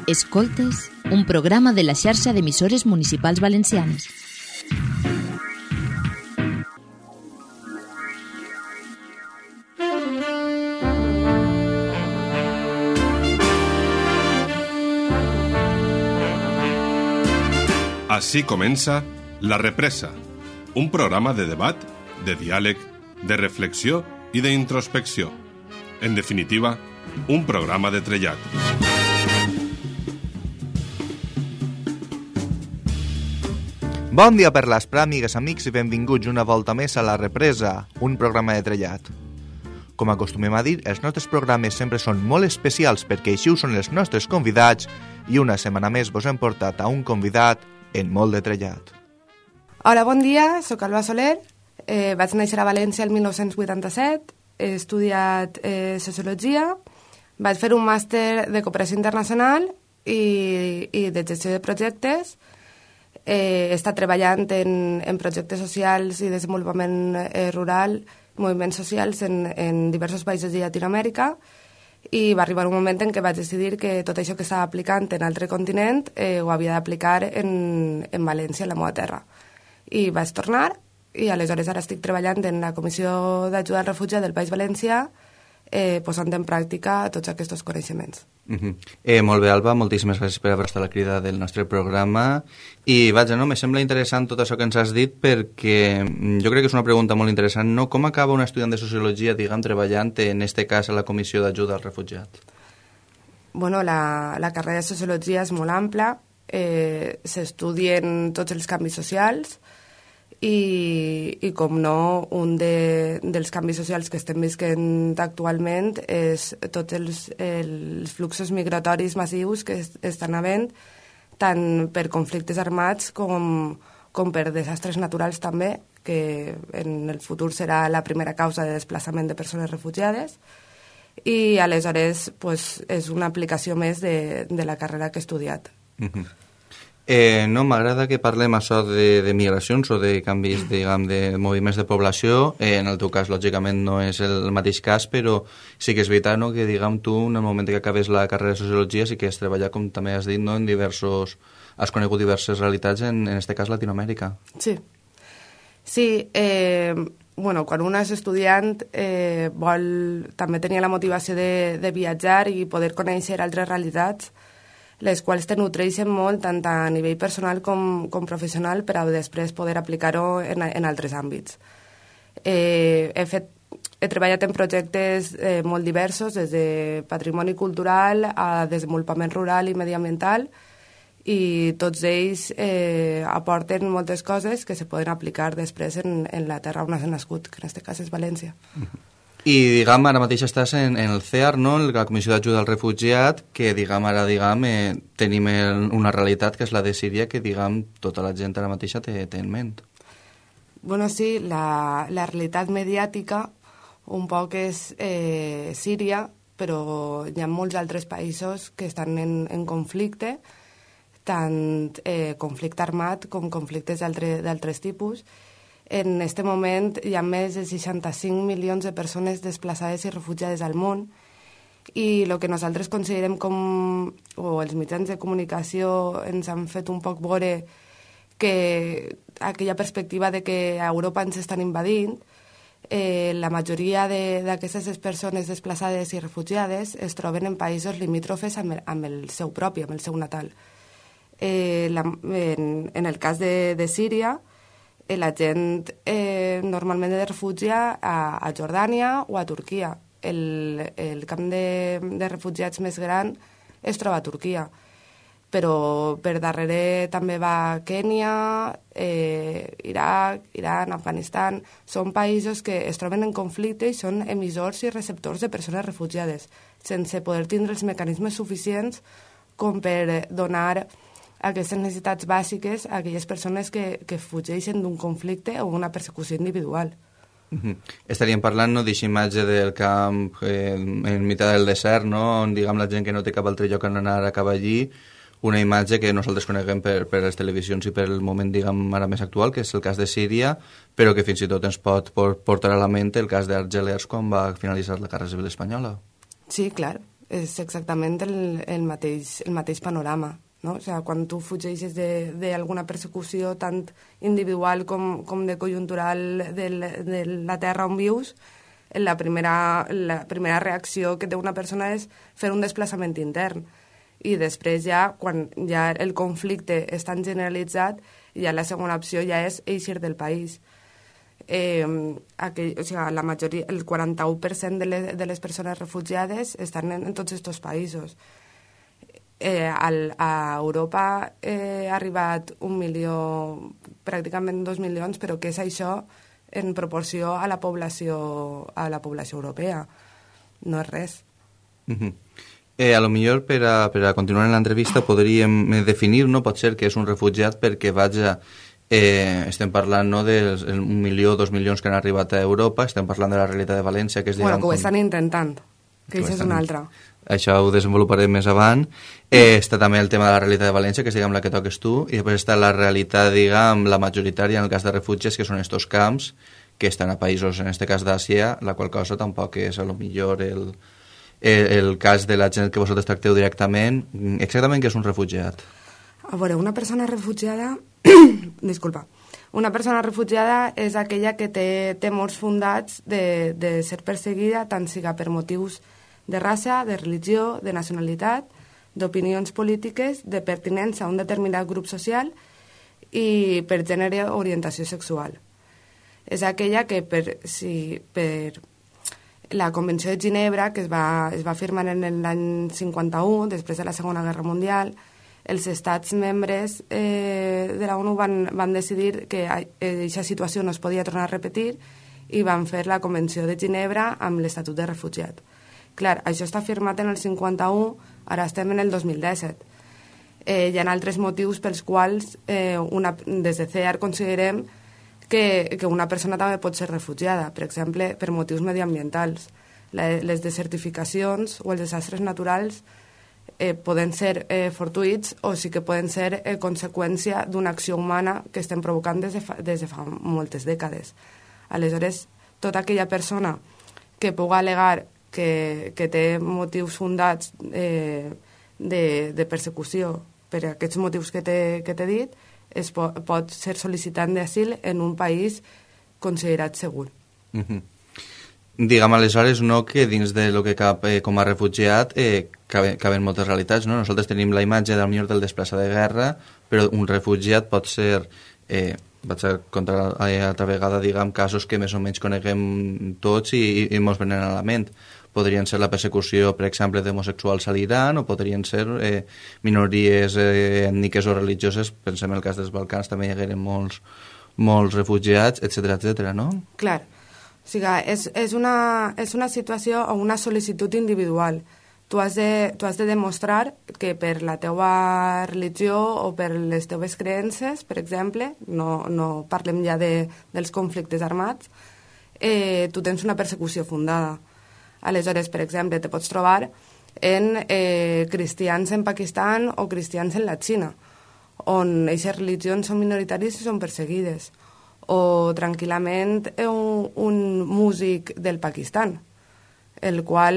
Escoltes, un programa de la xarxa d'emissores municipals valencianes. Així comença La Represa, un programa de debat, de diàleg, de reflexió i d'introspecció. En definitiva, un programa de trellat. Bon dia per l'Aspra, amigues, amics, i benvinguts una volta més a La Represa, un programa de trellat. Com acostumem a dir, els nostres programes sempre són molt especials perquè així ho són els nostres convidats i una setmana més vos hem portat a un convidat en molt de trellat. Hola, bon dia, sóc Alba Soler, vaig néixer a València el 1987, he estudiat Sociologia, vaig fer un màster de Cooperació Internacional i de Gestió de Projectes. He estat treballant en projectes socials i desenvolupament rural, moviments socials en diversos països de Llatinoamèrica, i va arribar un moment en què vaig decidir que tot això que estava aplicant en altre continent ho havia d'aplicar en València, en la meva terra. I vaig tornar, i aleshores ara estic treballant en la Comissió d'Ajuda al Refugiat del País Valencià, posant en pràctica tots aquests coneixements. Molt bé, Alba, moltíssimes gràcies per haver estat a la crida del nostre programa. I vaja, no, me sembla interessant tot això que ens has dit, perquè jo crec que és una pregunta molt interessant, no? Com acaba un estudiant de Sociologia, diguem, treballant en este cas a la Comissió d'Ajuda al Refugiat? Bueno, la carrera de Sociologia és molt ampla, s'estudien tots els canvis socials, i com no, un dels canvis socials que estem visquent actualment és tots els fluxos migratoris massius que estan havent, tant per conflictes armats com per desastres naturals també, que en el futur serà la primera causa de desplaçament de persones refugiades, i aleshores pues, és una aplicació més de la carrera que he estudiat. No, m'agrada que parlem això de migracions o de canvis, diguem, de moviments de població. En el teu cas, lògicament, no és el mateix cas, però sí que és veritat, no?, que, diguem, tu, en el moment que acabes la carrera de Sociologia, sí que has treballat, com també has dit, no?, en diversos... Has conegut diverses realitats, en este cas, Latinoamèrica. Sí. Sí, bueno, quan un és estudiant vol també tenir la motivació de viatjar i poder conèixer altres realitats, les quals te nutreixen molt tant a nivell personal com professional per a després poder aplicar-ho en altres àmbits. He treballat en projectes molt diversos, des de patrimoni cultural a desenvolupament rural i mediambiental, i tots ells aporten moltes coses que se poden aplicar després en la terra on has nascut, que en aquest cas és València. I, diguem, ara mateix estàs en el CEAR, no?, la Comissió d'Ajuda al Refugiat, que, diguem, ara, tenim una realitat que és la de Síria, que, diguem, tota la gent ara mateixa té en ment. Bueno, sí, la realitat mediàtica un poc és Síria, però hi ha molts altres països que estan en conflicte, tant conflicte armat com conflictes d'altres tipus. En aquest moment hi ha més de 65 milions de persones desplaçades i refugiades al món, i el que nosaltres considerem o els mitjans de comunicació ens han fet un poc veure que aquella perspectiva de que a Europa ens estan invadint, la majoria d'aquestes persones desplaçades i refugiades es troben en països limítrofes amb el seu propi, amb el seu natal. En el cas de Síria, la gent normalment es refugia a Jordània o a Turquia. El camp de refugiats més gran es troba a Turquia, però per darrere també va Kènia, Iraq, Iran, Afganistan. Són països que es troben en conflicte i són emissors i receptors de persones refugiades, sense poder tindre els mecanismes suficients com per donar aquestes necessitats bàsiques a aquelles persones que fugeixen d'un conflicte o una persecució individual. Estaríem parlant, no, d'aquesta imatge del camp en mitjà del desert, no?, on, diguem, la gent que no té cap altre lloc on anar acaba allí, una imatge que nosaltres coneguem per les televisions i per el moment, diguem, ara més actual, que és el cas de Síria, però que fins i tot ens pot portar a la ment el cas d'Argelers quan va finalitzar la Guerra Civil Espanyola. Sí, clar. és exactament el mateix panorama. No? O sigui, quan tu fugeixes d'alguna persecució tant individual com de conjuntural de la terra on vius, la primera reacció que té una persona és fer un desplaçament intern. I després ja, quan ja el conflicte és tan generalitzat, ja la segona opció ja és eixir del país. La majoria, el 41% de les persones refugiades estan en tots aquests països. A Europa ha arribat 1 milió, pràcticament 2 milions, però què és això en proporció a la població europea? No és res. A lo millor per a continuar en l'entrevista podríem definir, no? Pot ser que és un refugiat perquè vaja... estem parlant no, dels 1 milió, 2 milions que han arribat a Europa, estem parlant de la realitat de València, que és... Bueno, que ho estan intentant, que això és una altra. Això ho desenvoluparem més avant. Està també el tema de la realitat de València, que és la que toques tu, i després està la realitat, la majoritària en el cas de refugiats, que són estos camps que estan a països, en aquest cas d'Àsia, la qual cosa tampoc és a lo millor el cas de la gent que vosaltres tracteu directament. Exactament què és un refugiat? A veure, una persona refugiada... Disculpa. Una persona refugiada és aquella que té temors fundats de ser perseguida, tant siga per motius de raça, de religió, de nacionalitat, d'opinions polítiques, de pertinença a un determinat grup social i per gènere o orientació sexual. És aquella que per la Convenció de Ginebra, que es va firmar en l'any 51, després de la Segona Guerra Mundial, els estats membres de la ONU van decidir que aquesta situació no es podia tornar a repetir i van fer la Convenció de Ginebra amb l'Estatut de Refugiat. Clar, això està firmat en el 51, ara estem en el 2017. Hi ha altres motius pels quals des de CEAR considerem que una persona també pot ser refugiada, per exemple, per motius mediambientals. Les desertificacions o els desastres naturals poden ser fortuïts o sí que poden ser conseqüència d'una acció humana que estem provocant des de fa moltes dècades. Aleshores, tota aquella persona que pugui al·legar que té motius fundats de persecució per aquests motius que t'he dit, pot ser sol·licitant d'asil en un país considerat segur. Diguem, aleshores, no que dins de lo que cap com a refugiat caben moltes realitats, no? Nosaltres tenim la imatge del desplaçat de guerra, però un refugiat pot ser, vaig a contar altra vegada, diguem, casos que més o menys coneguem tots i mos venen a la ment. Podrien ser la persecució, per exemple, d'homosexuals a l'Iran, o podrien ser minories ètniques o religioses, pensem en el cas dels Balcans, també hi hagueren molts refugiats, etc., no? Clar. O sigui, és una situació o una sol·licitud individual. Tu has de demostrar que per la teva religió o per les teves creences, per exemple, no parlem ja dels conflictes armats, tu tens una persecució fundada. Aleshores, per exemple, te pots trobar en cristians en Pakistan o cristians en la Xina, on aquestes religions són minoritàries i són perseguides. O tranquil·lament un músic del Pakistan, el qual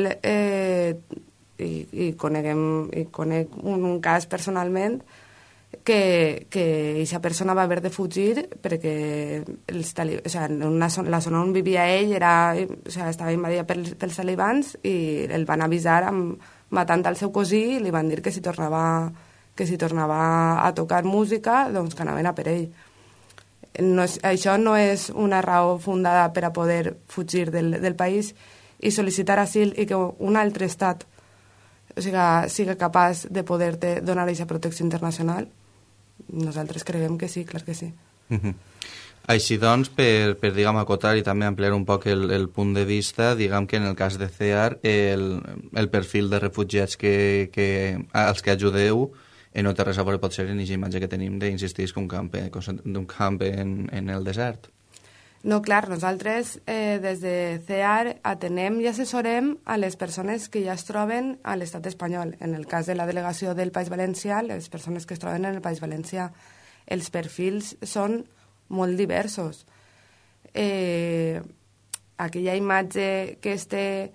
conec un cas personalment que aquesta persona va haver de fugir perquè la zona on vivia ell estava invadida pels talibans i el van avisar matant el seu cosí i li van dir que si tornava a tocar música doncs que anaven a per ell. Això no és una raó fundada per a poder fugir del país i sol·licitar asil i que un altre estat siga capaç de poder-te donar aquesta protecció internacional. Nosaltres creiem que sí, clar que sí. Així doncs, per diguem, acotar i també ampliar un poc el punt de vista, diguem que en el cas de CEAR el perfil de refugiats als que ajudeu no té res a veure, pot ser en aquesta imatge que tenim d'insistir d'un camp en el desert. No, clar, nosaltres des de CEAR atenem i assessorem a les persones que ja es troben a l'estat espanyol. En el cas de la delegació del País Valencià, les persones que es troben en el País Valencià, els perfils són molt diversos. Aquella imatge que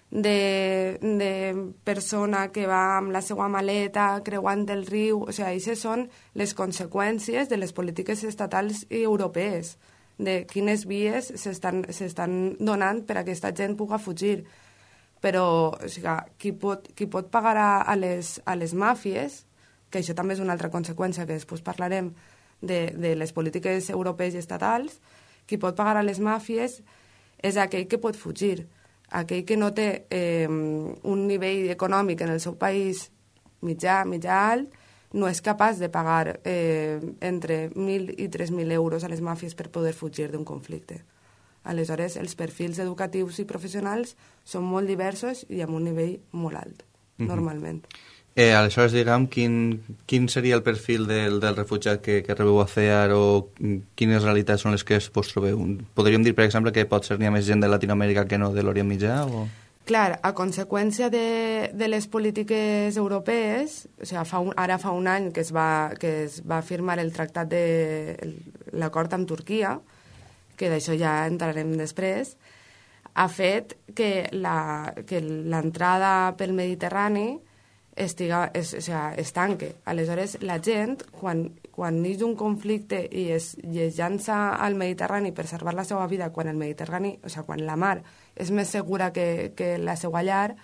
de persona que va amb la seva maleta creuant el riu. O sigui, aquestes són les conseqüències de les polítiques estatals i europees, de quines vies s'estan donant per a que aquesta gent pugui fugir. Però o sigui, qui pot pagar a les màfies, que això també és una altra conseqüència que després parlarem de les polítiques europees i estatals, qui pot pagar a les màfies és aquell que pot fugir, aquell que no té un nivell econòmic en el seu país mitjà alt, no és capaç de pagar entre 1.000 i 3.000 euros a les màfies per poder fugir d'un conflicte. Aleshores, els perfils educatius i professionals són molt diversos i amb un nivell molt alt, normalment. Aleshores, diguem, quin seria el perfil del refugiat que rebeu a CEAR o quines realitats són les que vos trobeu? Podríem dir, per exemple, que pot ser n'hi ha més gent de Latinoamèrica que no de l'Orient Mitjà? O... Clar, a conseqüència de les polítiques europees, o sigui, ara fa un any que es va firmar el tractat l'acord amb Turquia, que d'això ja entrarem després, ha fet que l'entrada pel Mediterrani es tanque. Aleshores, la gent, quan neix un conflicte i es llança al Mediterrani per salvar la seva vida, quan el Mediterrani, o sigui, quan la mar és més segura que la seva llar,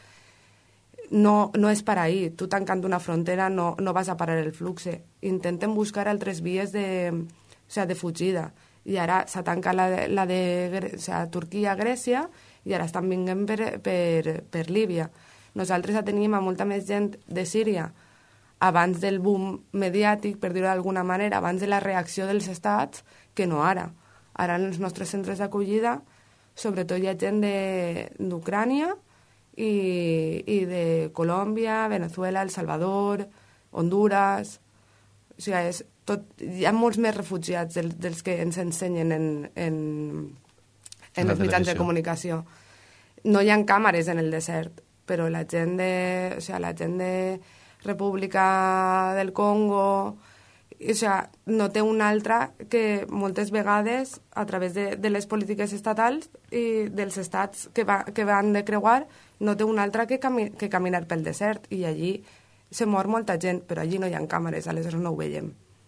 no és per ahir. Tu tancant una frontera no vas a parar el flux. Intenten buscar altres vies de fugida. I ara s'ha tancat la de Turquia-Grècia i ara estan vinguent per Líbia. Nosaltres teníem molta més gent de Síria abans del boom mediàtic, per dir-ho d'alguna manera, abans de la reacció dels estats, que no ara. Ara en els nostres centres d'acollida, sobretot hi ha gent d'Ucrània i de Colòmbia, Venezuela, El Salvador, Honduras... O sigui, hi ha molts més refugiats dels que ens ensenyen en els mitjans de comunicació. No hi ha càmeres en el desert, però la gent de República del Congo no té una altra que moltes vegades, a través de les polítiques estatals i dels estats que van de creuar, no té una altra que caminar pel desert, i allí se mor molta gent, però allí no hi ha càmeres, aleshores no ho veiem.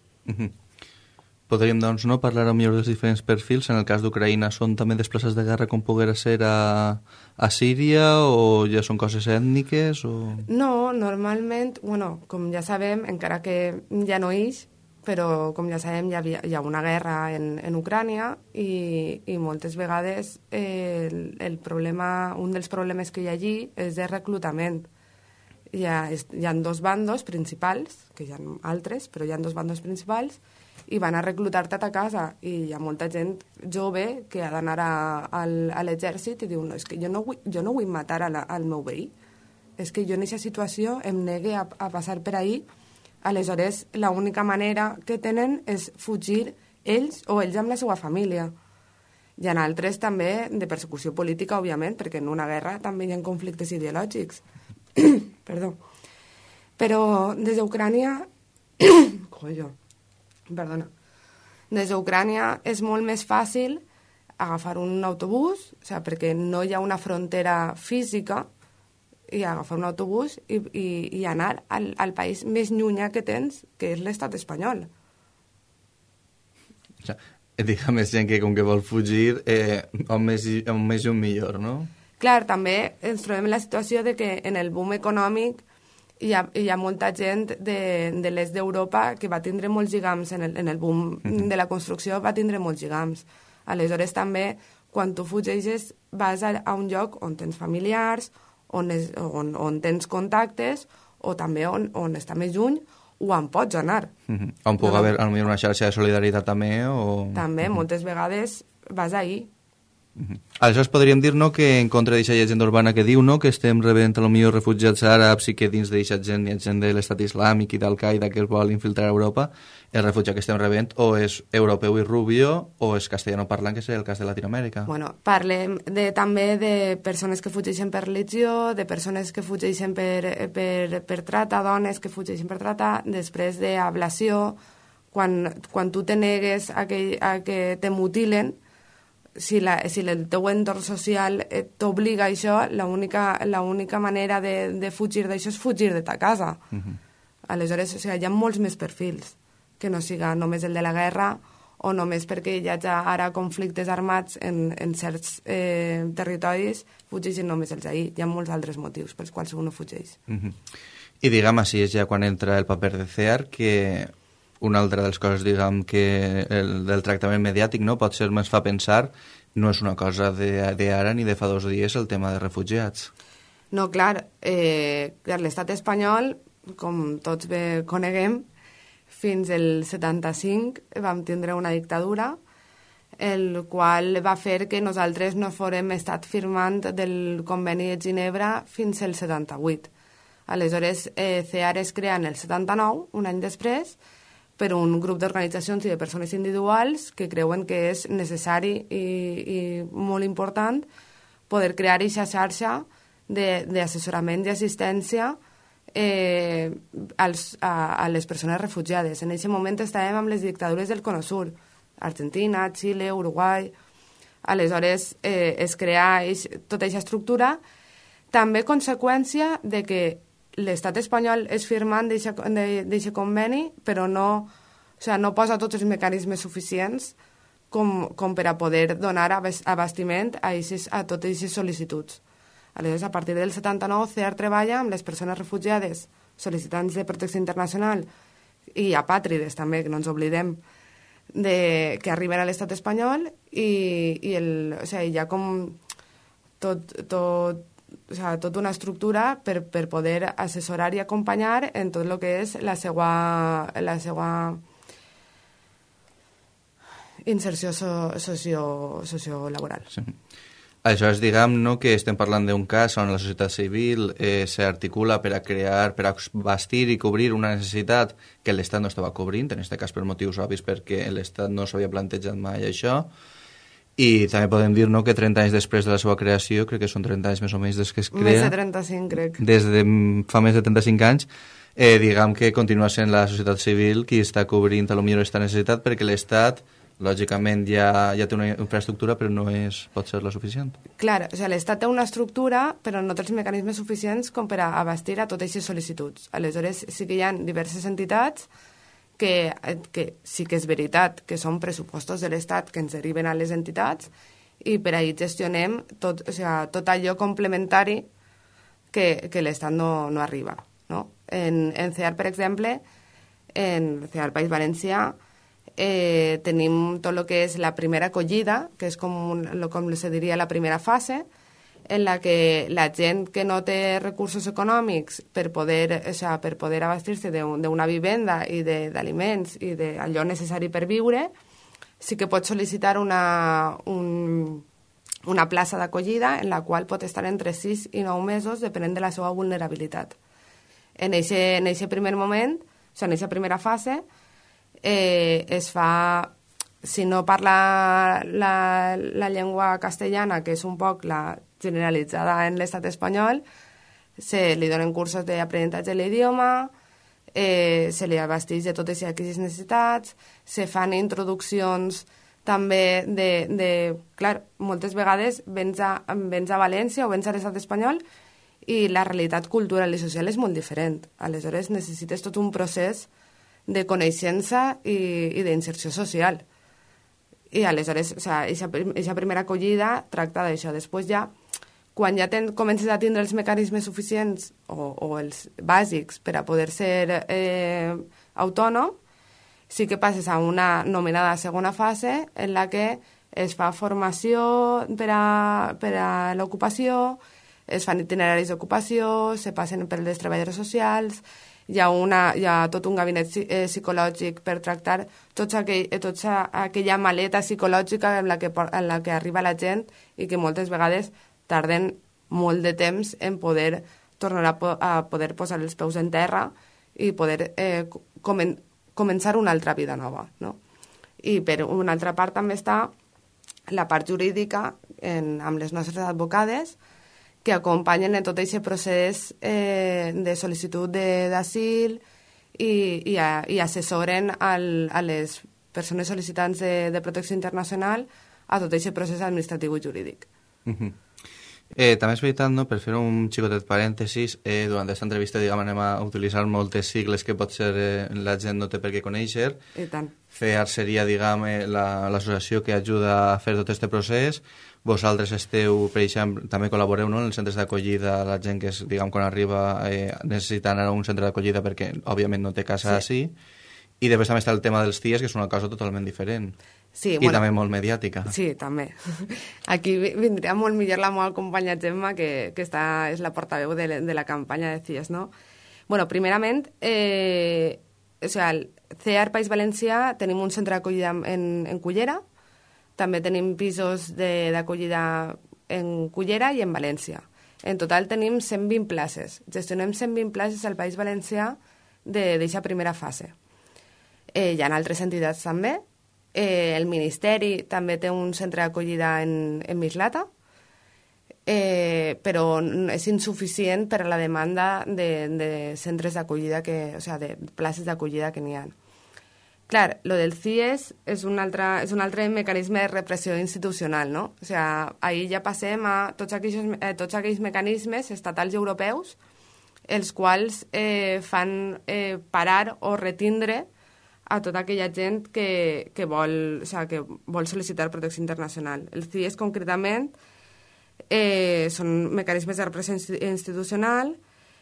Podríem, doncs, no parlar millor dels diferents perfils. En el cas d'Ucraïna són també desplaçats de guerra com poguera ser a Síria, o ja són coses ètniques? O... No, normalment, com ja sabem, encara que ja no és, però com ja sabem hi ha una guerra en Ucrània i moltes vegades un dels problemes que hi ha allí és de reclutament. Hi ha dos bandos principals, que hi ha altres, però hi ha dos bandos principals, i van a reclutar-te a casa, i hi ha molta gent jove que ha d'anar a l'exèrcit i diu, no, és que jo no vull matar al meu veí, és que jo en aquesta situació em negue a passar per ahí. Aleshores, l'única manera que tenen és fugir ells o ells amb la seva família. Hi ha altres també de persecució política, òbviament, perquè en una guerra també hi ha conflictes ideològics. Perdó. Però des d'Ucrània... Perdona. Des d'Ucrània és molt més fàcil agafar un autobús, perquè no hi ha una frontera física, i agafar un autobús i anar al país més llunyà que tens, que és l'estat espanyol. Digue més gent que com que vol fugir, on més lluny millor, no? Clar, també ens trobem la situació de que en el boom econòmic hi ha molta gent de l'est d'Europa que va tindre molts lligams en el boom de la construcció, va tindre molts lligams. Aleshores, també, quan tu fugeixes, vas a un lloc on tens familiars, on tens contactes, o també on està més lluny, o on pots anar. On pugui haver una xarxa de solidaritat també, o... També, moltes vegades vas ahir. Aleshores podríem dir que en contra d'aquesta llegenda urbana que diu que estem rebent potser refugiats àrabs i que dins d'aquesta gent hi ha gent de l'estat islàmic i d'Al-Qaeda que es vol infiltrar a Europa, el refugiat que estem rebent o és europeu i rubio o és castellano parlant, que és el cas de Latinoamèrica. Parlem també de persones que fugeixen per religió, de persones que fugeixen per trata, dones que fugeixen per trata, després d'ablació, quan tu te negues a que te mutilen, si el teu entorn social t'obliga a això, l'única manera de fugir d'això és fugir de ta casa. Aleshores, o sigui, hi ha molts més perfils, que no siga només el de la guerra o només perquè hi hagi ara conflictes armats en certs territoris, fugeixen només els ahir. Hi ha molts altres motius pels quals uno fugeix. I diguem, així és ja quan entra el paper de CEAR, que una altra de les coses, diguem, que del tractament mediàtic, no, potser més fa pensar, no és una cosa d'ara ni de fa 2 dies el tema de refugiats. No, clar, l'estat espanyol, com tots bé coneguem, fins el 75 vam tindre una dictadura, el qual va fer que nosaltres no fórem estat firmant del conveni de Ginebra fins al 78. Aleshores, CEAR es crea en el 79, un any després, per un grup d'organitzacions i de persones individuals que creuen que és necessari i molt important poder crear aquesta xarxa d'assessorament i assistència a les persones refugiades. En aquest moment estàvem amb les dictadures del Cono Sur, Argentina, Xile, Uruguai. Aleshores es crea tota aquesta estructura, també conseqüència de que l'estat espanyol és firmant d'aquest conveni, però no posa tots els mecanismes suficients com per a poder donar abastiment a totes aquestes sol·licituds. Aleshores, a partir del 79, CEAR treballa amb les persones refugiades, sol·licitants de protecció internacional i apàtrides també, que no ens oblidem, que arriben a l'estat espanyol i hi ha com tota una estructura per poder assessorar i acompanyar en tot el que és la seva inserció sociolaboral. Sí. Això és, diguem, no, que estem parlant d'un cas on la societat civil s'articula per a crear, per a bastir i cobrir una necessitat que l'Estat no estava cobrint, en aquest cas per motius obvis perquè l'Estat no s'havia plantejat mai això. I també podem dir, no, que 30 anys després de la seva creació, crec que són 30 anys més o menys des que es crea... Més de 35, crec. Des de fa més de 35 anys, diguem que continua sent la societat civil qui està cobrint a lo millor aquesta necessitat perquè l'Estat, lògicament, ja té una infraestructura, però no pot ser la suficient. Clar, o sigui, l'Estat té una estructura, però no té els mecanismes suficients com per a abastir a totes aquestes sol·licituds. Aleshores, sí que hi ha diverses entitats que sí que és veritat que són pressupostos de l'Estat que ens deriven a les entitats i per ahir gestionem tot allò complementari que l'Estat no arriba. No? En CEAR, per exemple, en CEAR País Valencià, tenim tot el que és la primera acollida, que és com se diria la primera fase, en la que la gent que no té recursos econòmics per poder abastir-se d'una vivenda i d'aliments i d'allò necessari per viure, sí que pot sol·licitar una plaça d'acollida en la qual pot estar entre 6 i 9 mesos, depenent de la seva vulnerabilitat. En aquest primer moment, en aquesta primera fase, es fa, si no parla la llengua castellana, que és un poc la generalitzada en l'estat espanyol, se li donen cursos d'aprenentatge de l'idioma, se li abasteix de totes aquestes necessitats, se fan introduccions també clar, moltes vegades vens a València o vens a l'estat espanyol i la realitat cultural i social és molt diferent. Aleshores necessites tot un procés de coneixença i d'inserció social. I aleshores, aquesta primera acollida tracta d'això. Després ja, quan ja comences a tindre els mecanismes suficients o els bàsics per a poder ser autònom, sí que passes a una nomenada segona fase en la que es fa formació per a l'ocupació, es fan itineraris d'ocupació, se passen per les treballadores socials, hi ha tot un gabinet psicològic per tractar tota aquella maleta psicològica en la que arriba la gent i que moltes vegades tarden molt de temps en poder tornar a poder posar els peus en terra i poder començar una altra vida nova. No? I per una altra part també està la part jurídica amb les nostres advocades que acompanyen en tot aquest procés de sol·licitud d'asil i assessoren a les persones sol·licitants de protecció internacional a tot aquest procés administratiu i jurídic. També és veritat, no, per fer un xicotet parèntesis, durant aquesta entrevista anem a utilitzar moltes sigles que potser la gent no té per què conèixer. I tant. FEAR seria, l'associació que ajuda a fer tot aquest procés. Vosaltres esteu, per exemple, també col·laboreu, no?, en els centres d'acollida, la gent que, quan arriba necessita anar a un centre d'acollida perquè, òbviament, no té casa així. I després també està el tema dels CIES, que és una cosa totalment diferent. Sí, I també molt mediàtica. Sí, també. Aquí vindria molt millor la meva companya Gemma, que és la portaveu de la campanya de CIES, no? Bueno, primerament, al CEAR País Valencià tenim un centre d'acollida en Cullera, també tenim pisos d'acollida en Cullera i en València. En total tenim 120 places. Gestionem 120 places al País Valencià d'aquesta primera fase. Hi ha altres entitats també. El Ministeri també té un centre d'acollida en Mislata, però és insuficient per a la demanda de centres d'acollida, de places d'acollida que n'hi ha. Clar, lo del CIES és un altre mecanisme de repressió institucional, no? O sigui, ahir ja passem a tots aquells mecanismes estatals i europeus els quals fan parar o retindre a tota aquella gent que vol sol·licitar protecció internacional. El CIES, concretament, són mecanismes de repressió institucional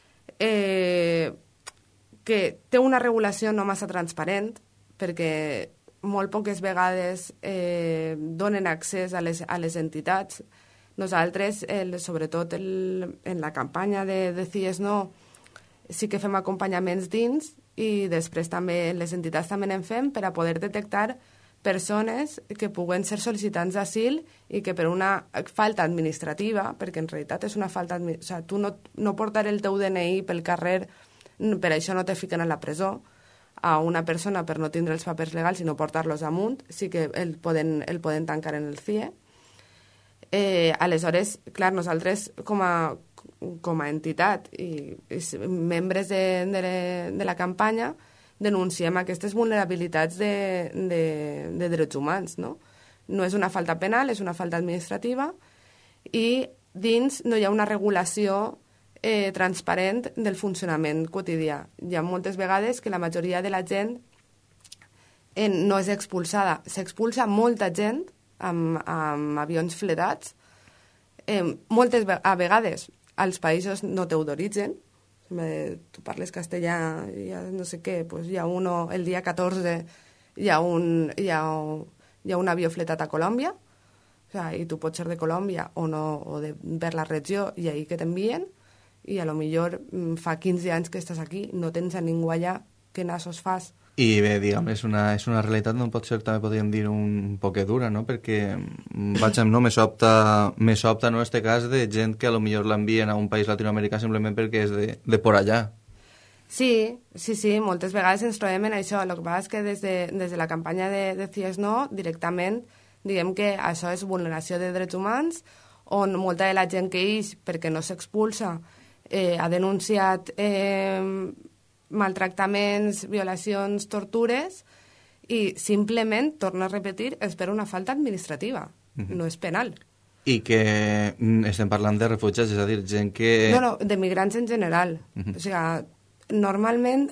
que té una regulació no massa transparent, perquè molt poques vegades donen accés a les entitats. Nosaltres, sobretot en la campanya de CIES No, sí que fem acompanyaments dins, i després també les entitats també en fem per a poder detectar persones que puguen ser sol·licitants d'asil i que per una falta administrativa, perquè en realitat és una falta administrativa, tu no portar el teu DNI pel carrer, per això no te fiquen a la presó, a una persona per no tindre els papers legals i no portar-los amunt, sí que el poden tancar en el CIE. Aleshores, clar, nosaltres com a entitat i membres de la campanya denunciem aquestes vulnerabilitats de drets humans, no? No és una falta penal, és una falta administrativa i dins no hi ha una regulació transparent del funcionament quotidià. Hi ha moltes vegades que la majoria de la gent no és expulsada. S'expulsa molta gent amb avions fletats, a vegades als països no t'autoritzen. Tu parles castellà, no sé què, doncs hi ha el dia 14 hi ha un avió fletat a Colòmbia, i tu pots ser de Colòmbia o per la regió i ahir que t'envien, i a lo millor fa 15 anys que estàs aquí, no tens a ningú allà, què nassos fas? I bé, diguem, és una realitat, no pot ser, també podríem dir, un poc dura, no? Perquè, me sobta, no, este cas de gent que a lo millor l'envien a un país latinoamericà simplement perquè és de por allà. Sí, moltes vegades ens trobem en això. El que passa és que des de la campanya de CIES No, directament, diguem que això és vulneració de drets humans, on molta de la gent que ix perquè no s'expulsa ha denunciat maltractaments, violacions, tortures, i simplement, torno a repetir, és per una falta administrativa, no és penal. I que estem parlant de refugiats, és a dir, gent que... No, de migrants en general. O sigui, normalment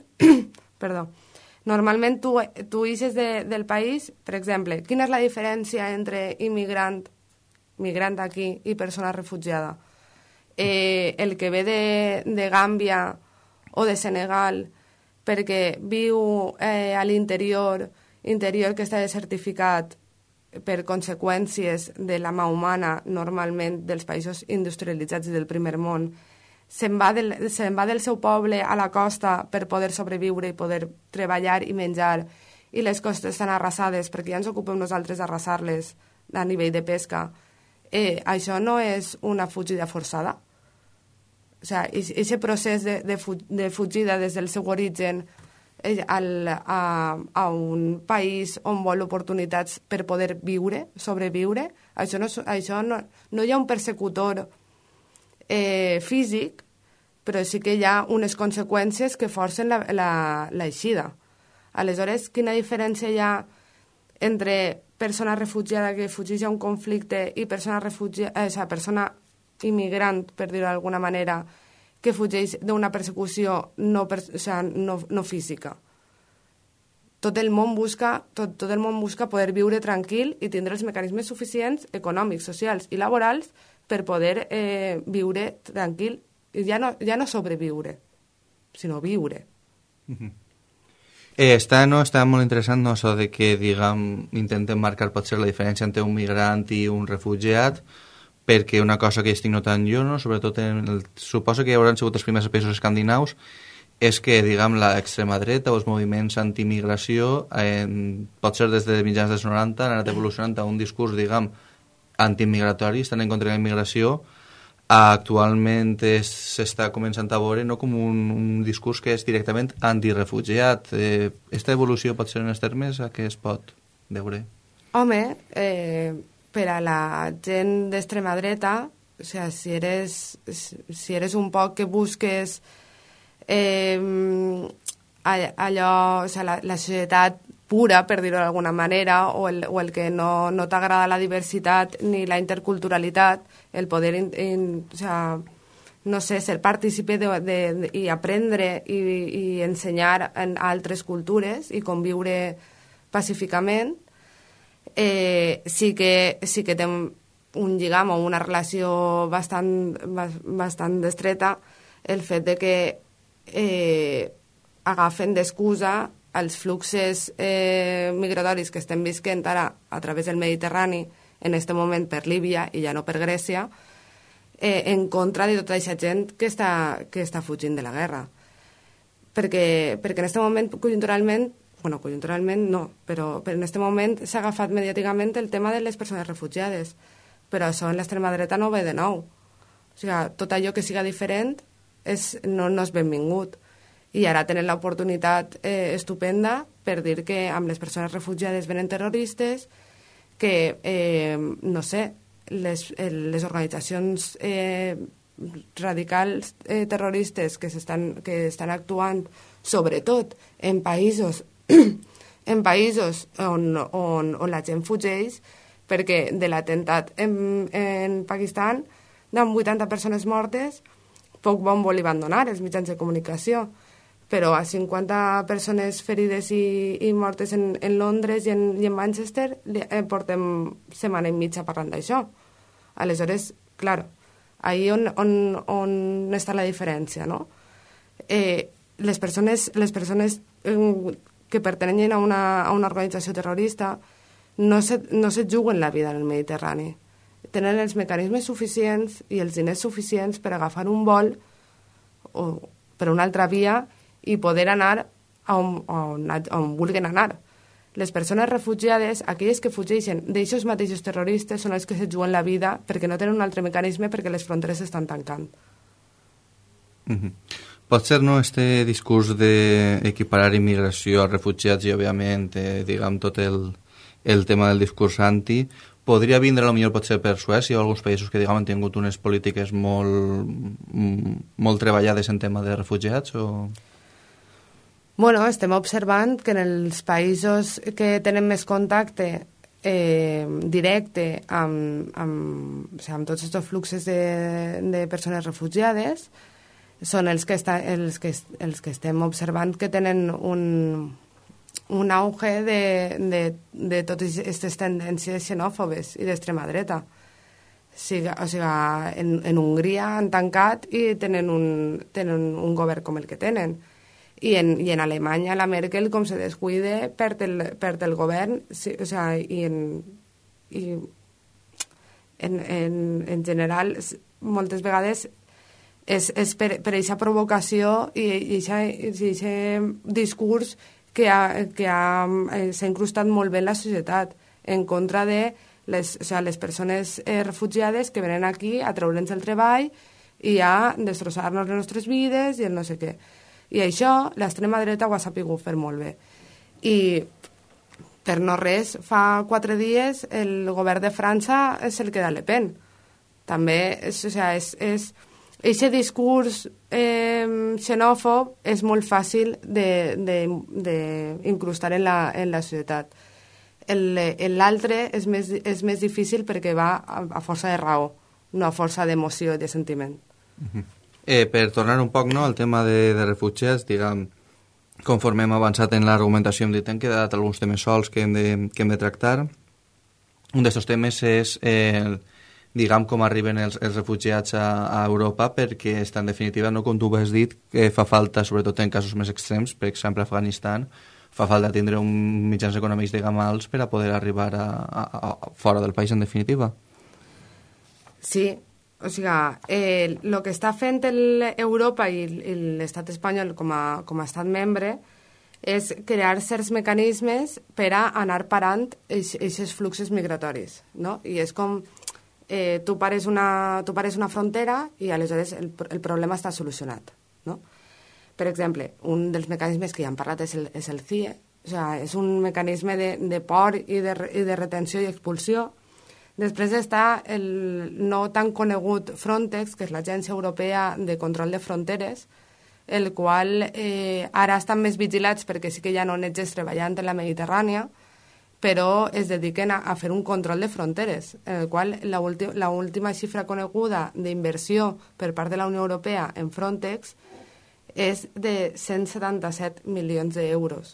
tu ixes del país, per exemple, quina és la diferència entre migrant aquí i persona refugiada? El que ve de Gàmbia o de Senegal perquè viu a l'interior que està desertificat per conseqüències de la mà humana, normalment dels països industrialitzats i del primer món, se'n va del seu poble a la costa per poder sobreviure i poder treballar i menjar, i les costes estan arrasades perquè ja ens ocupem nosaltres d'arrasar-les a nivell de pesca. Això no és una fugida forçada? O sigui, aquest procés de fugida des del seu origen a un país on vol oportunitats per poder viure, sobreviure, això no hi ha un persecutor físic, però sí que hi ha unes conseqüències que forcen l'eixida. Aleshores, quina diferència hi ha entre persona refugiada que fugeix a un conflicte i persona immigrant, per dir-ho d'alguna manera, que fugeix d'una persecució no física. Tot el món busca poder viure tranquil i tindre els mecanismes suficients econòmics, socials i laborals per poder viure tranquil, i ja no sobreviure, sinó viure. Està molt interessant això de que, intentem marcar potser la diferència entre un migrant i un refugiat, perquè una cosa que estic notant jo, sobretot suposo que hi hauran sigut els primers països escandinaus, és que, l'extrema dreta o els moviments anti-immigració, potser des de mitjans dels 90 han anat evolucionant a un discurs, anti-immigratori, estan en contra de la immigració. Actualment s'està començant a veure com un discurs que és directament antirefugiat. Aquesta evolució pot ser en els termes a què es pot veure? Home, per a la gent d'extrema dreta, o sigui, si eres un poc que busques allò, o sigui, la societat pura, per dir-ho d'alguna manera, o el que no t'agrada la diversitat ni la interculturalitat, el poder, ser partícipe i aprendre i ensenyar en altres cultures i conviure pacíficament, sí que té un lligam o una relació bastant estreta el fet de que agafen d'excusa els fluxos migratoris que estem visquent ara a través del Mediterrani, en aquest moment per Líbia i ja no per Grècia, en contra de tota aquesta gent que està fugint de la guerra. Perquè en aquest moment, conjunturalment no, però en aquest moment s'ha agafat mediàticament el tema de les persones refugiades, però això en l'extrema dreta no ve de nou. O sigui, tot allò que siga diferent no és benvingut. I ara tenen l'oportunitat estupenda per dir que amb les persones refugiades venen terroristes, que, les organitzacions radicals terroristes que estan actuant, sobretot en països on la gent fugeix, perquè de l'atemptat en Pakistan, d'en 80 persones mortes, poc bombo li van donar els mitjans de comunicació, però a 50 persones ferides i mortes en Londres i en Manchester portem setmana i mitja parlant d'això. Aleshores, clar, ahí on està la diferència, no? Les persones que pertanyen a una organització terrorista no se juguen la vida en el Mediterrani. Tenen els mecanismes suficients i els diners suficients per agafar un vol o per una altra via i poder anar on vulguin anar. Les persones refugiades, aquelles que fugeixen d'aixòs mateixos terroristes, són els que se juguen la vida perquè no tenen un altre mecanisme perquè les fronteres s'estan tancant. Pot ser, no, este discurs d'equiparar immigració a refugiats i, òbviament, tot el tema del discurs anti, podria vindre potser potser per Suècia o alguns països que han tingut unes polítiques molt treballades en tema de refugiats o... Bueno, estem observant que en els països que tenen més contacte directe amb tots aquests fluxos de persones refugiades són els que estem observant que tenen un auge de totes aquestes tendències xenòfobes i d'extrema dreta. O sigui, en Hongria han tancat i tenen un govern com el que tenen. I en Alemanya la Merkel, com se descuide, perd el govern, o sigui, i en general moltes vegades és per aquesta provocació i aquest discurs que s'ha incrustat molt bé en la societat en contra de les persones refugiades que venen aquí a treure'ns el treball i a destrossar-nos les nostres vides i el no sé què. I això l'extrema dreta ho ha sapigut fer molt bé. I per no res, fa 4 dies el govern de França és el que da Le Pen. També, aquest discurs xenòfob és molt fàcil d'incrustar en la societat. L'altre és més difícil perquè va a força de raó, no a força d'emoció i de sentiment. Per tornar un poc, no, al tema de refugiats, diguem, conforme hem avançat en l'argumentació hem dit que han quedat alguns temes sols que hem de tractar. Un d'aquests temes és diguem com arriben els refugiats a Europa, perquè en definitiva, no, com tu has dit, que fa falta, sobretot en casos més extrems, per exemple Afganistan, fa falta tindre mitjans econòmics, diguem, alts per a poder arribar a fora del país, en definitiva. Sí, o sigui, el que està fent Europa i l'estat espanyol com a estat membre és crear certs mecanismes per a anar parant aquests fluxos migratoris, no? I és com tu pares una frontera i aleshores el problema està solucionat, no? Per exemple, un dels mecanismes que ja hem parlat és el CIE, o sigui, és un mecanisme de por i de retenció i expulsió. Després està el no tan conegut Frontex, que és l'Agència Europea de Control de Fronteres, el qual ara estan més vigilats perquè sí que hi ha ONGs treballant en la Mediterrània, però es dediquen a fer un control de fronteres, en el qual l'última xifra coneguda d'inversió per part de la Unió Europea en Frontex és de 177 milions d'euros,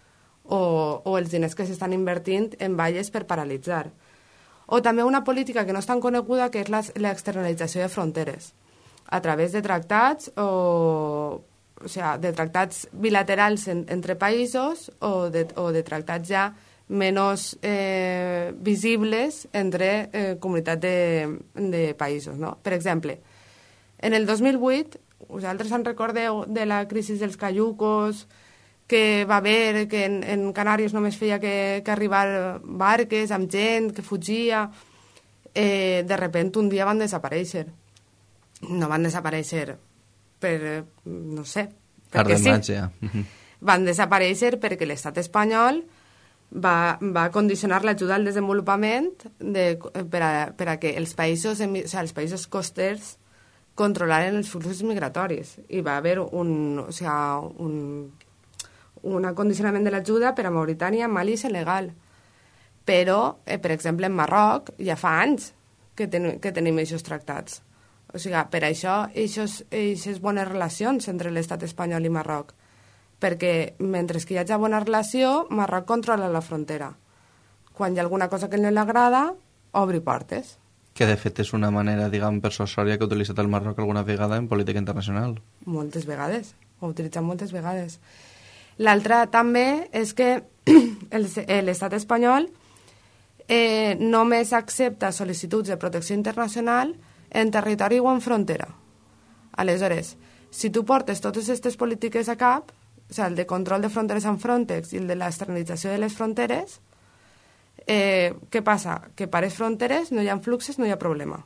o els diners que s'estan invertint en valles per paralitzar. O també una política que no és tan coneguda, que és l'externalització de fronteres, a través de tractats o sigui, de tractats bilaterals entre països o de tractats ja menys visibles entre comunitats de països, no? Per exemple, en el 2008, vosaltres en recordeu de la crisi dels cayucos que va haver, que en Canàries només feia que arribar barques amb gent que fugia, de repente un dia van desaparèixer. No van desaparèixer per, no sé, perquè sí. Van desaparèixer perquè l'estat espanyol va condicionar l'ajuda al desenvolupament per a que els països costers controlaren els fluxos migratoris. I va haver un acondicionament de l'ajuda per a Mauritània, Mali i Senegal. Però, per exemple, en Marroc ja fa anys que tenim aquests tractats. O sigui, per això aquestes bones relacions entre l'estat espanyol i Marroc. Perquè mentre que hi hagi bona relació, Marroc controla la frontera. Quan hi ha alguna cosa que no li agrada, obri portes. Que de fet és una manera, diguem, persuasòria que ha utilitzat el Marroc alguna vegada en política internacional. Moltes vegades, ho ha utilitzat moltes vegades. L'altra també és que l'estat espanyol només accepta sol·licituds de protecció internacional en territori o en frontera. Aleshores, si tu portes totes aquestes polítiques a cap, o sigui, el de control de fronteres en Frontex i el de l'externalització de les fronteres, què passa? Que per les fronteres no hi ha fluxes, no hi ha problema.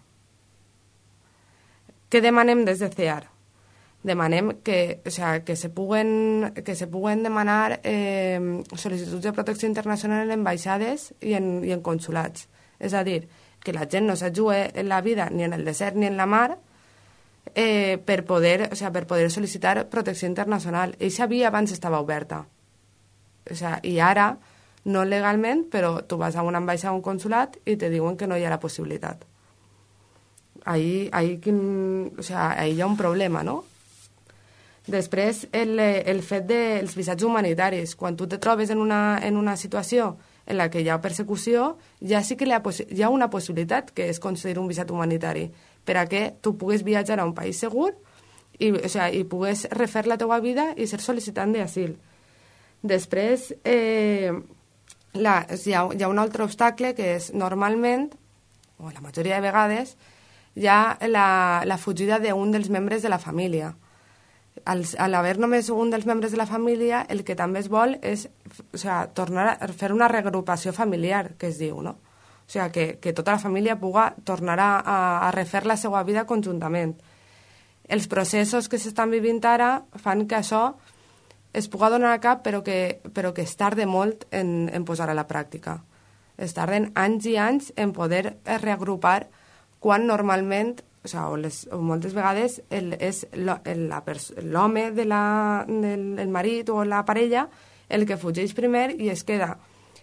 Què demanem des de CEAR? Demanem que se puguen demanar sol·licituds de protecció internacional en ambaixades i en consulats. És a dir, que la gent no s'ajue en la vida ni en el desert ni en la mar per poder sol·licitar protecció internacional. Eixa via abans estava oberta. I ara, no legalment, però tu vas a una ambaixada o un consulat i te diuen que no hi ha la possibilitat. Ahí hi ha un problema, no? Després, el fet dels visats humanitaris. Quan tu te trobes en una situació en la que hi ha persecució, ja sí que hi ha una possibilitat que és concedir un visat humanitari per a que tu puguis viatjar a un país segur i puguis refer la teva vida i ser sol·licitant d'asil. Després, hi ha un altre obstacle que és normalment, o la majoria de vegades, hi ha la fugida d'un dels membres de la família. Al haver només un dels membres de la família, el que també es vol és tornar a fer una reagrupació familiar, que es diu, no? O sigui, que tota la família pugui tornar a refer la seva vida conjuntament. Els processos que s'estan vivint ara fan que això es pugui donar a cap, però que es tarda molt en posar a la pràctica. Es tarden anys i anys en poder reagrupar quan normalment, o moltes vegades, és l'home del marit o la parella el que fugeix primer i es queda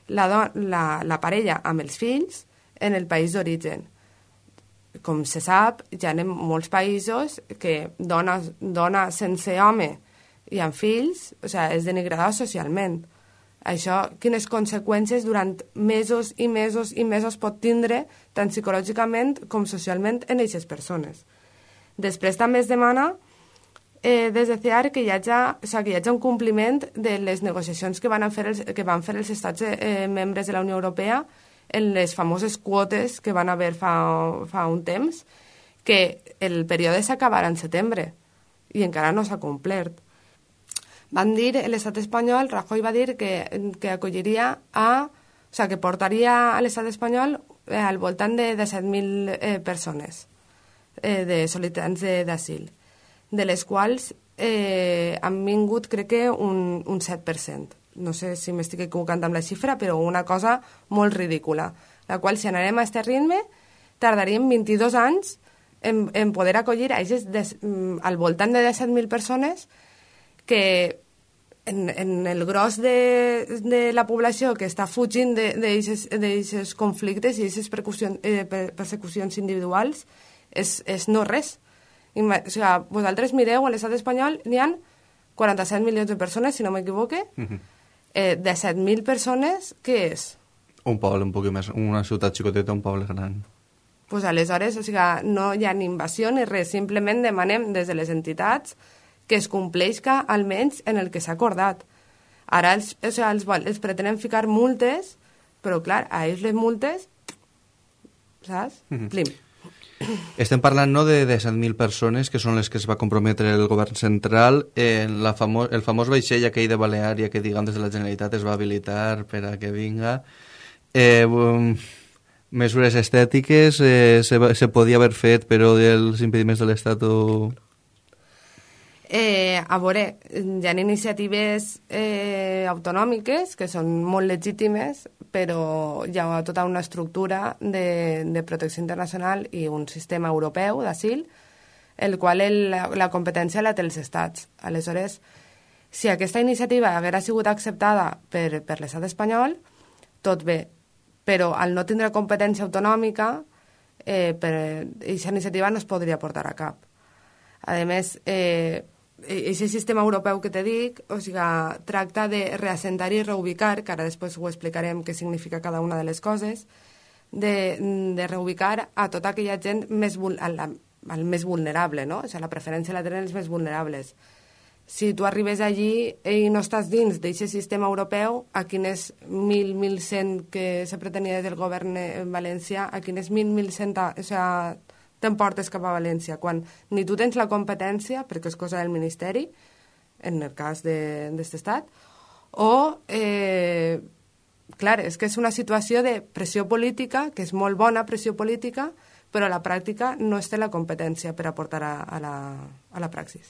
la parella amb els fills en el país d'origen. Com se sap, ja hi ha molts països que dona sense home i amb fills, o sigui, és denigrada socialment. Això, quines conseqüències durant mesos i mesos i mesos pot tindre, tant psicològicament com socialment, en aquestes persones. Després també es demana des de CEAR que hi hagi un compliment de les negociacions que van fer els estats membres de la Unió Europea en les famoses quotes que van haver fa un temps, que el període s'acabarà en setembre i encara no s'ha complert. Van dir, l'estat espanyol, Rajoy va dir que acolliria que portaria a l'estat espanyol al voltant de 17.000 persones de sol·licitants d'asil, de les quals han vingut, crec que, un 7%. No sé si m'estic equivocant amb la xifra, però una cosa molt ridícula, la qual, si anarem a aquest ritme, tardaríem 22 anys en poder acollir al voltant de 17.000 persones que en el gros de la població que està fugint d'aquests conflictes i d'aquestes persecucions individuals és no res. O sigui, vosaltres mireu, a l'estat espanyol n'hi ha 47 milions de persones, si no m'equivoque. 17.000 persones, què és? Un poble un poc més, una ciutat xicoteta, un poble gran. Pues aleshores, o sigui, no hi ha ni invasió ni res, simplement demanem des de les entitats que es compleixca almenys en el que s'ha acordat. Ara els pretenen ficar multes, però clar, a ells les multes, saps? Plim. Estem parlant de 17.000 persones que són les que es va comprometre el govern central en el famós vaixell aquell de Baleària que, diguem, des de la Generalitat es va habilitar per a que vinga. Mesures estètiques se podia haver fet, però els impediments de l'Estat o... A veure, hi ha iniciatives autonòmiques que són molt legítimes, però hi ha tota una estructura de protecció internacional i un sistema europeu d'asil, el qual la competència la té els estats. Aleshores, si aquesta iniciativa haguera sigut acceptada per l'estat espanyol, tot bé, però al no tindre competència autonòmica, aquesta iniciativa no es podria portar a cap. A més, aquest sistema europeu que te dic, o sigui, tracta de reassentar i reubicar, que ara després ho explicarem què significa cada una de les coses, de reubicar a tota aquella gent al més vulnerable, no? O sigui, la preferència la tenen els més vulnerables. Si tu arribes allí i no estàs dins d'aquest sistema europeu, a quines 1.100 que se pretenia des del govern valencià, a quines 1.100, o sigui, t'emportes cap a València, quan ni tu tens la competència, perquè és cosa del Ministeri, en el cas d'aquest estat, o, clar, és que és una situació de pressió política, que és molt bona pressió política, però a la pràctica no es té la competència per aportar a la praxis.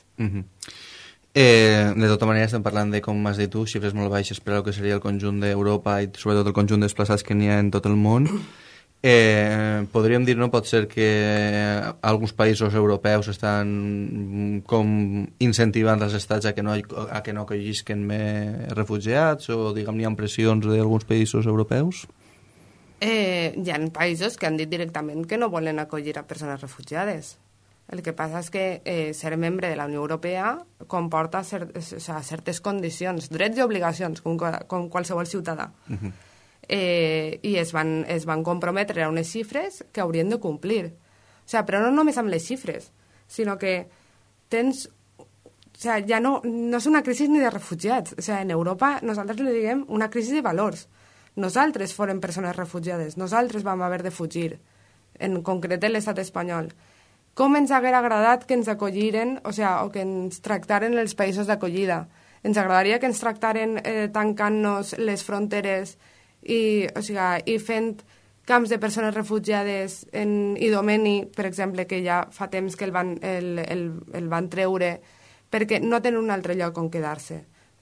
De tota manera estem parlant de, com has dit tu, xifres molt baixes per al que seria el conjunt d'Europa i sobretot el conjunt de desplaçats que n'hi ha en tot el món. Podríem dir, no pot ser que alguns països europeus estan com incentivant els estats a que no acollisquen més refugiats o, diguem, n'hi ha pressions d'alguns països europeus? Hi ha països que han dit directament que no volen acollir a persones refugiades. El que passa és que ser membre de la Unió Europea comporta certes condicions, drets i obligacions, com qualsevol ciutadà. I es van comprometre a unes xifres que haurien de complir. O sigui, però no només amb les xifres, sinó que tens... O sigui, ja no és una crisi ni de refugiats. O sigui, en Europa nosaltres li diguem una crisi de valors. Nosaltres fórem persones refugiades, nosaltres vam haver de fugir, en concret en l'estat espanyol. Com ens haguera agradat que ens acolliren, o que ens tractaren els països d'acollida. Ens agradaria que ens tractaren tancant-nos les fronteres i fent camps de persones refugiades en Idomeni, per exemple, que ja fa temps que el van treure perquè no tenen un altre lloc on quedar-se.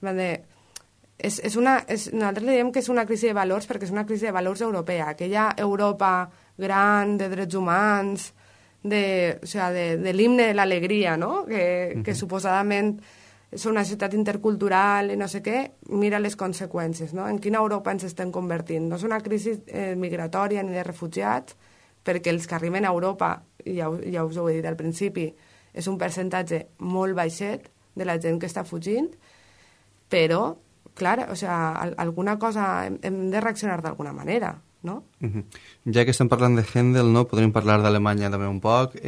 Nosaltres diem que és una crisi de valors perquè és una crisi de valors europea. Aquella Europa gran de drets humans, de l'himne de l'alegria, no? Que suposadament és una ciutat intercultural i no sé què, mira les conseqüències, no? En quina Europa ens estem convertint? No és una crisi migratòria ni de refugiats, perquè els que arriben a Europa, ja us ho he dit al principi, és un percentatge molt baixet de la gent que està fugint, però, clar, o sea, alguna cosa hem de reaccionar d'alguna manera, no? Ja que estem parlant de Händel, no? Podríem parlar d'Alemanya també un poc.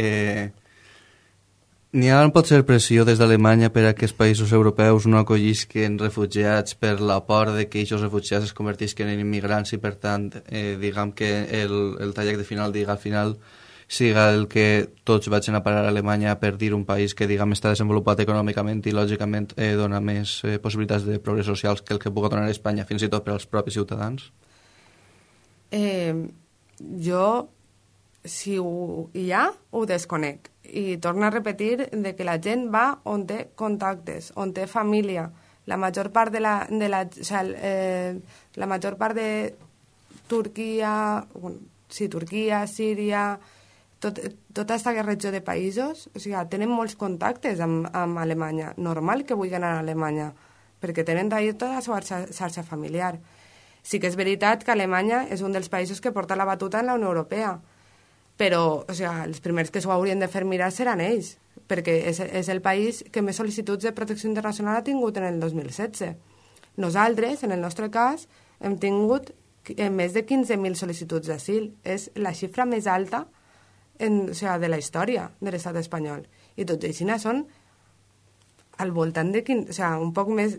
N'hi ha potser pressió des d'Alemanya per a que els països europeus no acollisquen refugiats per la por de que aquests refugiats es convertisquen en immigrants i, per tant, diguem que el trajecte final, al final, siga el que tots vagin a parar a Alemanya per dir un país que, diguem, està desenvolupat econòmicament i, lògicament, dona més possibilitats de progrés socials que el que pugui donar Espanya, fins i tot per als propis ciutadans? Jo, si hi ha, ho desconec. I torno a repetir de que la gent va on té contactes, on té família. La major part de la major part de Turquia, Turquia, Síria, tota aquesta regió de països, o sigui, tenen molts contactes amb Alemanya. Normal que vulguin anar a Alemanya, perquè tenen d'ahir tota la seva xarxa familiar. Sí que és veritat que Alemanya és un dels països que porta la batuta en la Unió Europea, però o sigui, els primers que s'ho haurien de fer mirar seran ells, perquè és el país que més sol·licituds de protecció internacional ha tingut en el 2016. Nosaltres, en el nostre cas, hem tingut més de 15.000 sol·licituds d'asil. És la xifra més alta de la història de l'estat espanyol. I tots així són al voltant de un poc més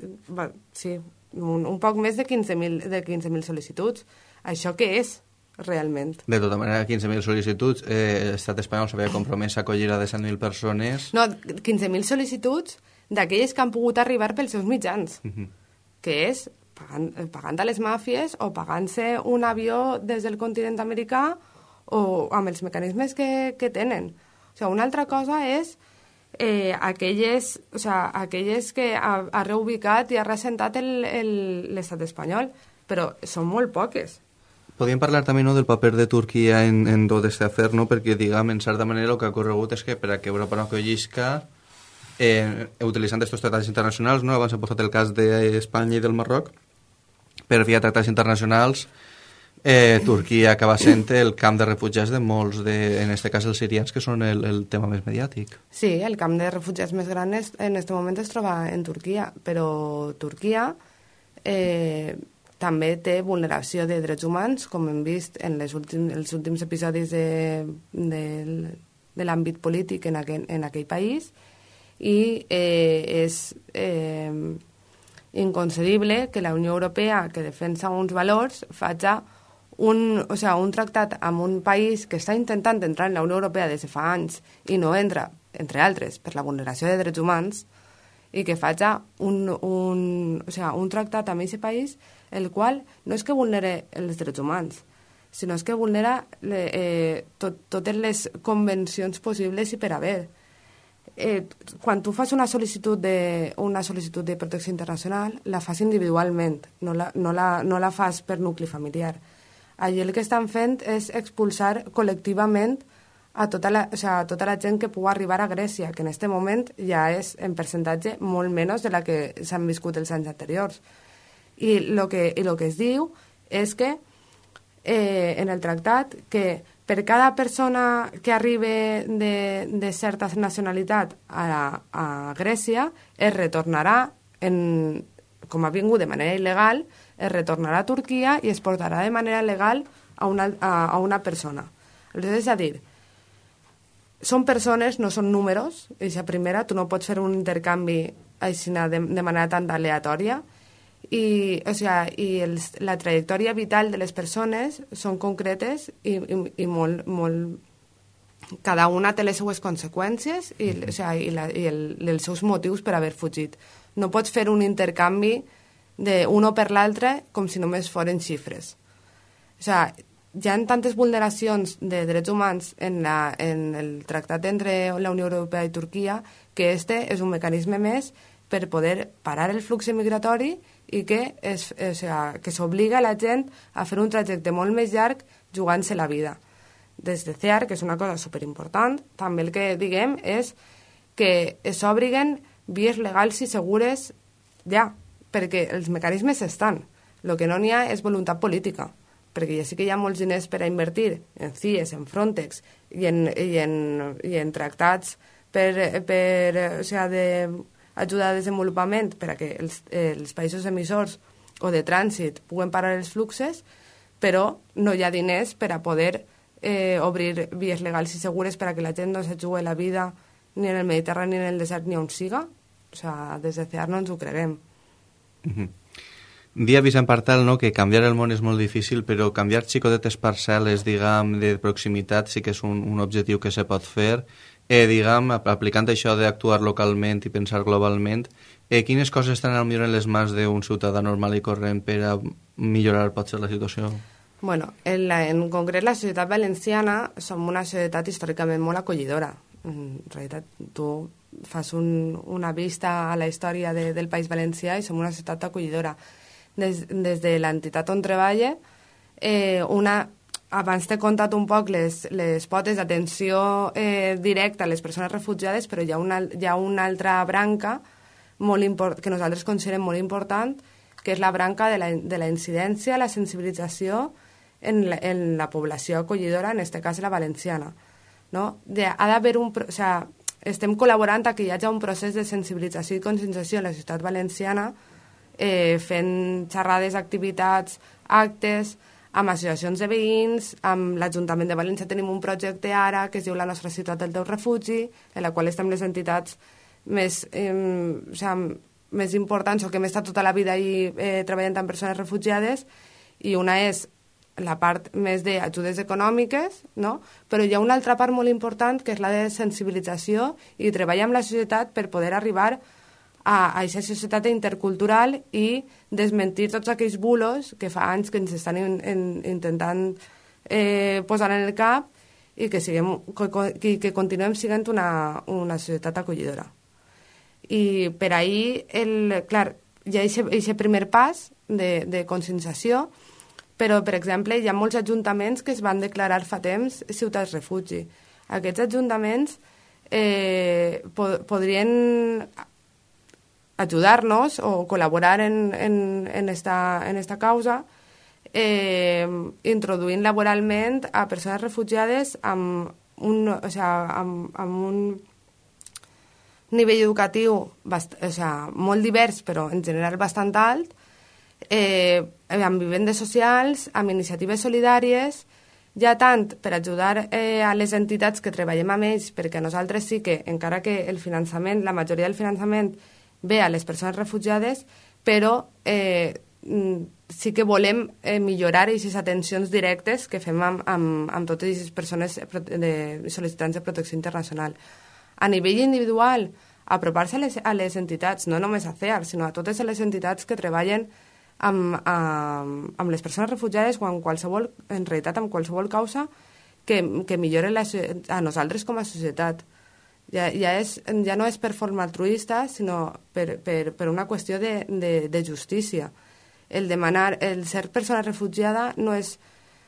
de 15.000 sol·licituds. Això què és? Realment. De tota manera, 15.000 sol·licituds, l'estat espanyol s'havia compromès a acollir a 17.000 persones. No, 15.000 sol·licituds d'aquelles que han pogut arribar pels seus mitjans, que és pagant a les màfies o pagant-se un avió des del continent americà o amb els mecanismes que tenen. O sigui, una altra cosa és aquelles que ha reubicat i ha ressentat l'estat espanyol, però són molt poques. Podríem parlar també del paper de Turquia en tot aquest afer, no? Perquè, diguem, en certa manera el que ha ocorregut és que per a que Europa no acollisca, utilitzant aquests tractats internacionals, no? Abans he posat el cas d'Espanya i del Marroc, per via tractats internacionals, Turquia acaba sent el camp de refugiats de molts, en aquest cas els sirians, que són el tema més mediàtic. Sí, el camp de refugiats més gran en aquest moment es troba en Turquia, però Turquia també té vulneració de drets humans, com hem vist en els últims episodis de l'àmbit polític en aquell país, i és inconcebible que la Unió Europea, que defensa uns valors, faci un tractat amb un país que està intentant entrar en la Unió Europea des de fa anys i no entra, entre altres, per la vulneració de drets humans, i que faci un tractat amb aquest país el qual no és que vulnere els drets humans, sinó és que vulnera totes les convencions possibles i per haver. Quan tu fas una sol·licitud de protecció internacional, la fas individualment, no la fas per nucli familiar. Allí el que estan fent és expulsar col·lectivament a tota la gent que pugui arribar a Grècia, que en aquest moment ja és en percentatge molt menys de la que s'han viscut els anys anteriors. I el que es diu és que en el tractat que per cada persona que arribi de certa nacionalitat a Grècia es retornarà, com ha vingut de manera il·legal, es retornarà a Turquia i es portarà de manera legal a una persona. És a dir, són persones, no són números. Aquesta primera, tu no pots fer un intercanvi així de manera tan aleatòria, i la trajectòria vital de les persones són concretes i molt... Cada una té les seues conseqüències i els seus motius per haver fugit. No pots fer un intercanvi d'un per l'altre com si només foren xifres. Hi ha tantes vulneracions de drets humans en el tractat entre la Unió Europea i Turquia que este és un mecanisme més per poder parar el flux migratori i que s'obliga a la gent a fer un trajecte molt més llarg jugant-se la vida. Des de CEAR, que és una cosa superimportant, també el que diguem és que s'obriguen vies legals i segures ja, perquè els mecanismes estan. El que no n'hi ha és voluntat política, perquè ja sí que hi ha molts diners per a invertir en CIES, en Frontex i en tractats d'ajuda al desenvolupament per a que els països emissors o de trànsit puguen parar els fluxos, però no hi ha diners per a poder obrir vies legals i segures per a que la gent no se jugui la vida ni en el Mediterrani ni en el desert ni on siga. O sigui, des de CEAR no ens ho creguem. Dia Vicent Partal, no?, que canviar el món és molt difícil, però canviar xicotetes parcel·les, diguem, de proximitat sí que és un objectiu que se pot fer. Diguem, aplicant això d'actuar localment i pensar globalment, quines coses estan millor en les mans d'un ciutadà normal i corrent per a millorar potser la situació? Bueno, en concret la societat valenciana som una societat històricament molt acollidora. En realitat, tu fas una vista a la història del País Valencià i som una societat acollidora. Des de l'entitat on treballa, abans t'he contat un poc les potes d'atenció directa a les persones refugiades, però hi ha una altra branca que nosaltres considerem molt important, que és la branca de la incidència, la sensibilització en la població acollidora, en aquest cas la valenciana. No? Ha d'haver estem col·laborant a que hi hagi un procés de sensibilització i conscienciació en la societat valenciana, fent xerrades, activitats, actes, amb associacions de veïns, amb l'Ajuntament de València tenim un projecte ara que es diu La nostra ciutat del teu refugi, en la qual estem les entitats més importants o que hem estat tota la vida treballant amb persones refugiades, i una és la part més d'ajudes econòmiques, no? Però hi ha una altra part molt important que és la de sensibilització i treballar amb la societat per poder arribar a aquesta societat intercultural i desmentir tots aquells bulos que fa anys que ens estan intentant posar en el cap i que continuem sent una societat acollidora. I per ahir, clar, hi ha aquest primer pas de conscienciació, però, per exemple, hi ha molts ajuntaments que es van declarar fa temps ciutats refugi. Aquests ajuntaments podrien ajudar-nos o col·laborar en esta causa introduint laboralment a persones refugiades amb un nivell educatiu molt divers, però en general bastant alt, amb vivendes socials, amb iniciatives solidàries, ja tant per ajudar a les entitats que treballem amb ells, perquè nosaltres sí que, encara que el finançament, la majoria del finançament ve a les persones refugiades, però sí que volem millorar aquestes atencions directes que fem amb totes aquestes persones sol·licitants de protecció internacional. A nivell individual, apropar-se a les entitats, no només a CEAR, sinó a totes les entitats que treballen amb les persones refugiades o en realitat amb qualsevol causa que millore a nosaltres com a societat. Ja no és per forma altruista, sinó per una qüestió de justícia. El ser persona refugiada no és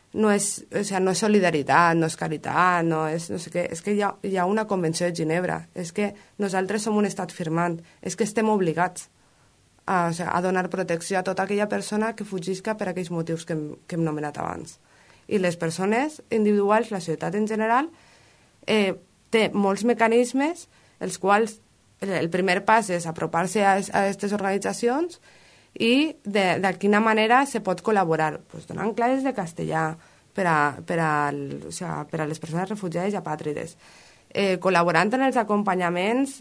solidaritat, no és caritat, no sé què. És que hi ha una convenció de Ginebra, és que nosaltres som un estat firmant, és que estem obligats a donar protecció a tota aquella persona que fugisca per aquells motius que hem nomenat abans. I les persones individuals, la societat en general, té molts mecanismes, els quals el primer pas és apropar-se a aquestes organitzacions i de quina manera se pot col·laborar. Pues donant classes de castellà per a les persones refugiades i apàtrides, col·laborant en els acompanyaments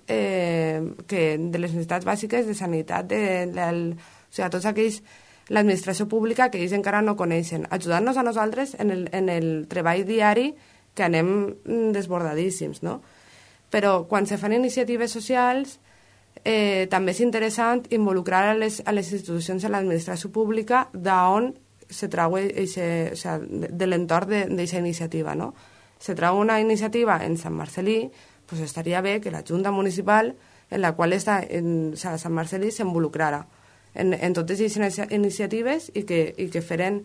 de les necessitats bàsiques de sanitat, tots aquells, l'administració pública que ells encara no coneixen, ajudant-nos a nosaltres en el treball diari que anem desbordadíssims, no? Però quan se fan iniciatives socials també és interessant involucrar a les institucions de l'administració pública d'on se trau de l'entorn d'aquesta iniciativa, no? Se trau una iniciativa en Sant Marcel·lí, doncs estaria bé que la Junta Municipal en la qual està Sant Marcel·lí s'involucrara en totes aquestes iniciatives i que feren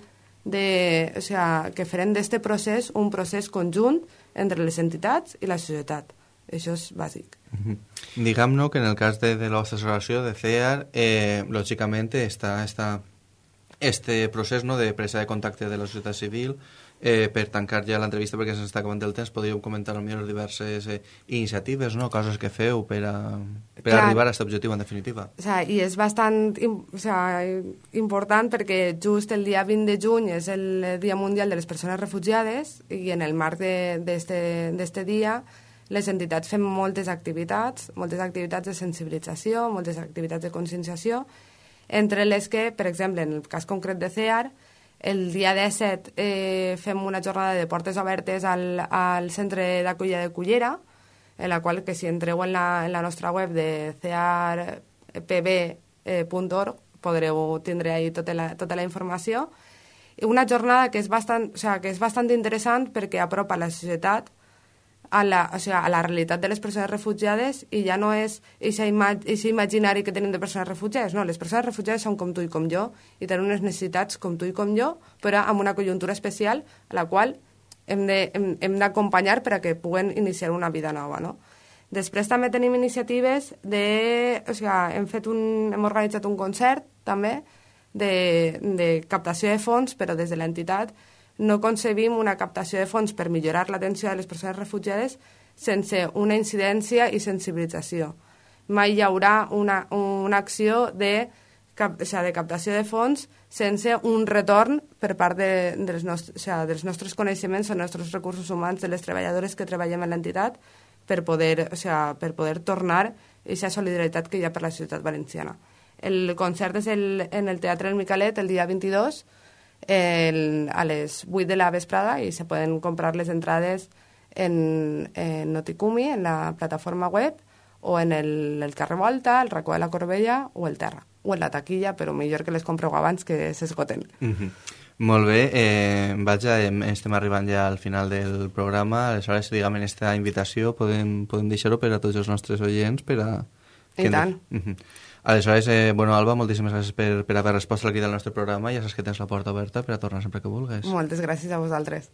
d'este procés un procés conjunt entre les entitats i la societat. Això és bàsic. Diguem-ne que en el cas de la vostra associació, de CEAR, lògicament està este procés, no, de presa de contacte de la societat civil. Per tancar ja l'entrevista, perquè se'ns està acabant el temps, podríeu comentar potser diverses iniciatives, no? Coses que feu per arribar a aquest objectiu, en definitiva. O sea, i és bastant important perquè just el dia 20 de juny és el Dia Mundial de les Persones Refugiades i en el marc d'este dia les entitats fem moltes activitats de sensibilització, moltes activitats de conscienciació, entre les que, per exemple, en el cas concret de CEAR, el dia 17 fem una jornada de portes obertes al centre d'acollida de Cullera, en la qual, que si entreu en la nostra web de cearpb.org podreu tindre ahí tota la informació. Una jornada que és bastant interessant perquè apropa la societat a la realitat de les persones refugiades i ja no és aquest imaginari que tenim de persones refugiades, no, les persones refugiades són com tu i com jo i tenen unes necessitats com tu i com jo, però amb una conjuntura especial a la qual hem d'acompanyar per a que puguen iniciar una vida nova, no? Després també tenim iniciatives hem organitzat un concert també de captació de fons, però des de l'entitat no concebim una captació de fons per millorar l'atenció de les persones refugiades sense una incidència i sensibilització. Mai hi haurà una acció de captació de fons sense un retorn per part dels nostres coneixements o nostres recursos humans de les treballadores que treballem en l'entitat per poder tornar aquesta solidaritat que hi ha per la societat valenciana. El concert és en el Teatre del Micalet el dia 22 a les 8 de la vesprada i se poden comprar les entrades en Noticumi, en la plataforma web, o en el carrer Volta, el racó de la Corbella o el Terra, o en la taquilla, però millor que les compreu abans que s'esgoten. Molt bé, estem arribant ja al final del programa, aleshores, diguem, en aquesta invitació podem deixar-ho per a tots els nostres oients per a... I tant. Aleshores, Alba, moltíssimes gràcies per haver respost a la crida del nostre programa i ja saps que tens la porta oberta per a tornar sempre que vulguis. Moltes gràcies a vosaltres.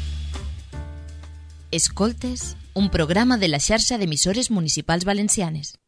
Escoltes, un programa de la xarxa d'emissores municipals valencianes.